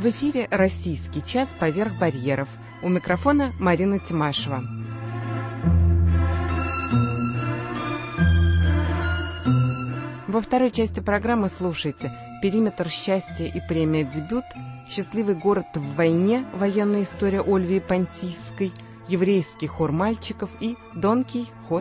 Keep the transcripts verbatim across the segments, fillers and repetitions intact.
В эфире «Российский час. Поверх барьеров». У микрофона Марина Тимашева. Во второй части программы слушайте «Периметр счастья» и премия «Дебют», «Счастливый город в войне. Военная история Ольвии Понтийской», «Еврейский хор мальчиков» и «Дон Кихот».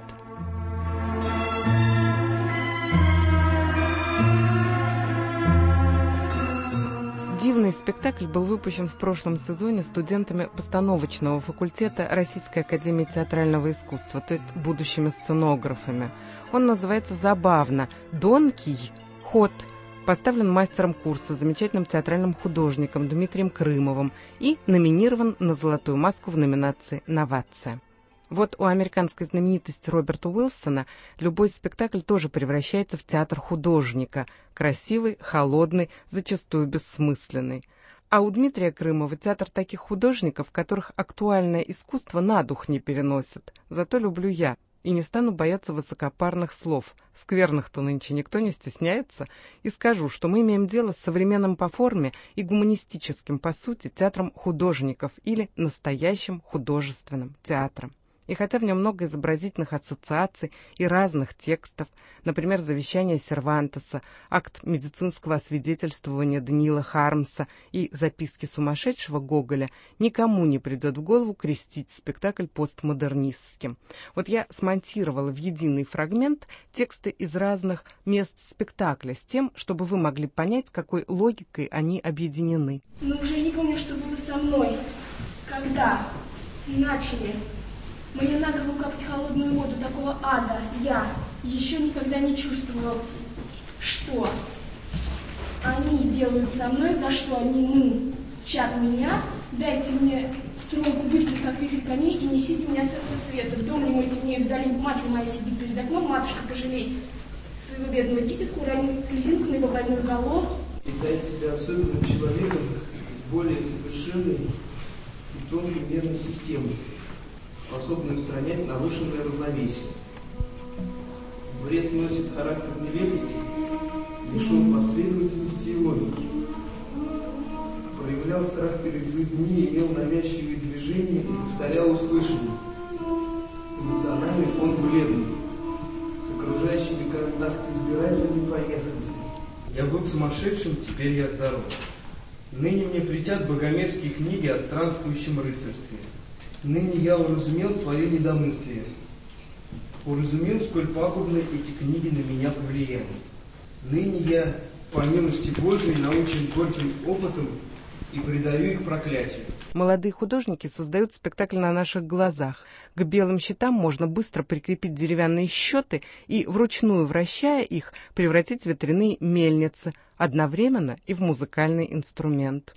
Дивный спектакль был выпущен в прошлом сезоне студентами постановочного факультета Российской академии театрального искусства, то есть будущими сценографами. Он называется забавно «Дон Кихот», поставлен мастером курса, замечательным театральным художником Дмитрием Крымовым и номинирован на «Золотую маску» в номинации «Новация». Вот у американской знаменитости Роберта Уилсона любой спектакль тоже превращается в театр художника. Красивый, холодный, зачастую бессмысленный. А у Дмитрия Крымова театр таких художников, которых актуальное искусство на дух не переносит. Зато люблю я и не стану бояться высокопарных слов. Скверных-то нынче никто не стесняется. И скажу, что мы имеем дело с современным по форме и гуманистическим по сути театром художников или настоящим художественным театром. И хотя в нем много изобразительных ассоциаций и разных текстов, например, «Завещание Сервантеса», акт медицинского освидетельствования Даниила Хармса и «Записки сумасшедшего» Гоголя, никому не придет в голову крестить спектакль постмодернистским. Вот я смонтировала в единый фрагмент тексты из разных мест спектакля с тем, чтобы вы могли понять, какой логикой они объединены. Но уже не помню, что было со мной. Когда начали мне на голову капать холодную воду, такого ада я еще никогда не чувствовал. Что они делают со мной, за что они мчат меня, дайте мне трубку быстро, как вихрь коней, и несите меня с этого света. В дом не мой темнеет, вдали матерь моя сидит перед окном, матушка, пожалей своего бедного дитятку, уронит слезинку на его больную голову. И дайте себя особенным человеком с более совершенной и тонкой нервной системой, способный устранять нарушенное равновесие. Бред носит характер нелепости, лишен последовательности и логики. Проявлял страх перед людьми, имел навязчивые движения и повторял услышанное. Эмоциональный фон бледный, с окружающими контакт избирательной поверхности. Я был сумасшедшим, теперь я здоров. Ныне мне притят богомерзкие книги о странствующем рыцарстве. Ныне я уразумел свое недомыслие. Уразумел, сколь пагубно эти книги на меня повлияли. Ныне я, по милости Божией, научен горьким опытом и предаю их проклятию. Молодые художники создают спектакль на наших глазах. К белым щитам можно быстро прикрепить деревянные счеты и, вручную вращая их, превратить в ветряные мельницы, одновременно и в музыкальный инструмент.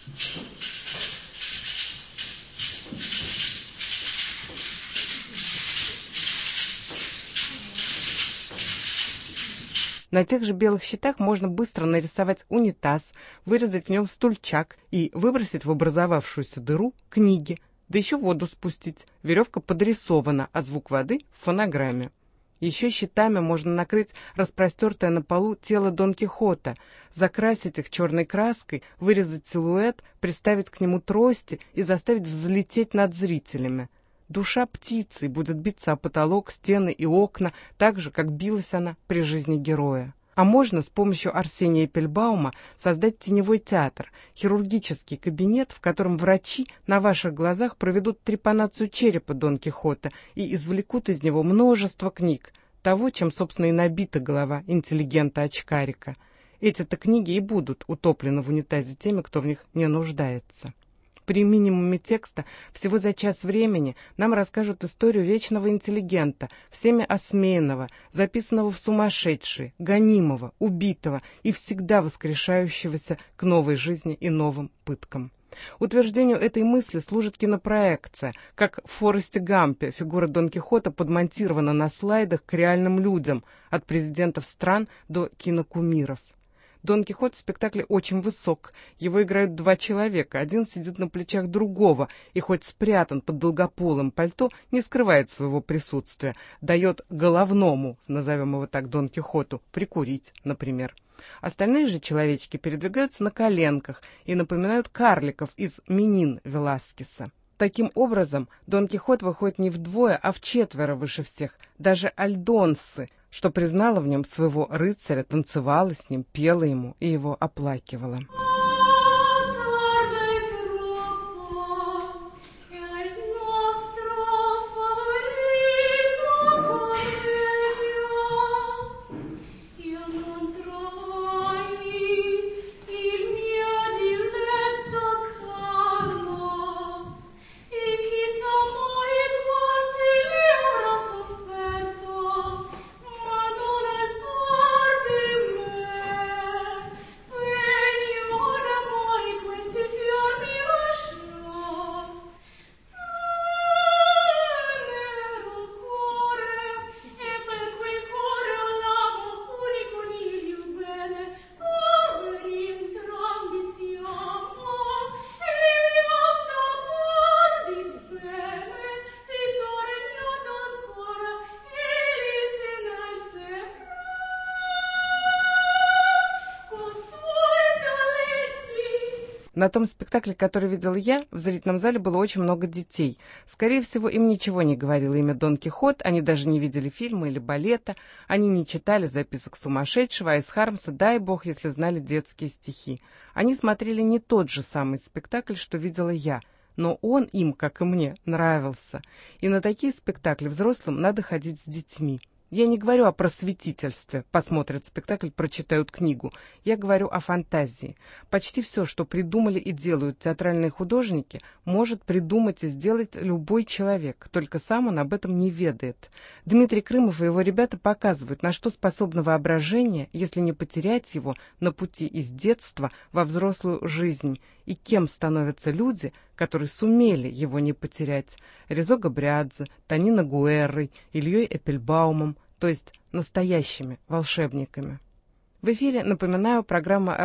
На тех же белых щитах можно быстро нарисовать унитаз, вырезать в нем стульчак и выбросить в образовавшуюся дыру книги, да еще воду спустить. Веревка подрисована, а звук воды в фонограмме. Еще щитами можно накрыть распростертое на полу тело Дон Кихота, закрасить их черной краской, вырезать силуэт, приставить к нему трости и заставить взлететь над зрителями. Душа птицей будет биться о потолок, стены и окна, так же, как билась она при жизни героя. А можно с помощью Арсения Эппельбаума создать теневой театр, хирургический кабинет, в котором врачи на ваших глазах проведут трепанацию черепа Дон Кихота и извлекут из него множество книг, того, чем, собственно, и набита голова интеллигента-очкарика. Эти-то книги и будут утоплены в унитазе теми, кто в них не нуждается. При минимуме текста всего за час времени нам расскажут историю вечного интеллигента, всеми осмеянного, записанного в сумасшедшие, гонимого, убитого и всегда воскрешающегося к новой жизни и новым пыткам. Утверждению этой мысли служит кинопроекция. Как в «Форесте Гампе» фигура Дон Кихота подмонтирована на слайдах к реальным людям, от президентов стран до кинокумиров. Дон Кихот в спектакле очень высок. Его играют два человека. Один сидит на плечах другого и хоть спрятан под долгополым пальто, не скрывает своего присутствия. Дает головному, назовем его так, Дон Кихоту, прикурить, например. Остальные же человечки передвигаются на коленках и напоминают карликов из «Менин» Веласкеса. Таким образом, Дон Кихот выходит не вдвое, а вчетверо выше всех. Даже Альдонсы, что признала в нем своего рыцаря, танцевала с ним, пела ему и его оплакивала. На том спектакле, который видел я, в зрительном зале было очень много детей. Скорее всего, им ничего не говорило имя Дон Кихот, они даже не видели фильма или балета, они не читали записок сумасшедшего, а из Хармса, дай бог, если знали детские стихи. Они смотрели не тот же самый спектакль, что видела я, но он им, как и мне, нравился. И на такие спектакли взрослым надо ходить с детьми. Я не говорю о просветительстве, посмотрят спектакль, прочитают книгу. Я говорю о фантазии. Почти все, что придумали и делают театральные художники, может придумать и сделать любой человек, только сам он об этом не ведает. Дмитрий Крымов и его ребята показывают, на что способно воображение, если не потерять его на пути из детства во взрослую жизнь, и кем становятся люди, которые сумели его не потерять. Резо Габриадзе, Танина Гуэррой, Ильей Эппельбаумом, то есть настоящими волшебниками. В эфире, напоминаю, программа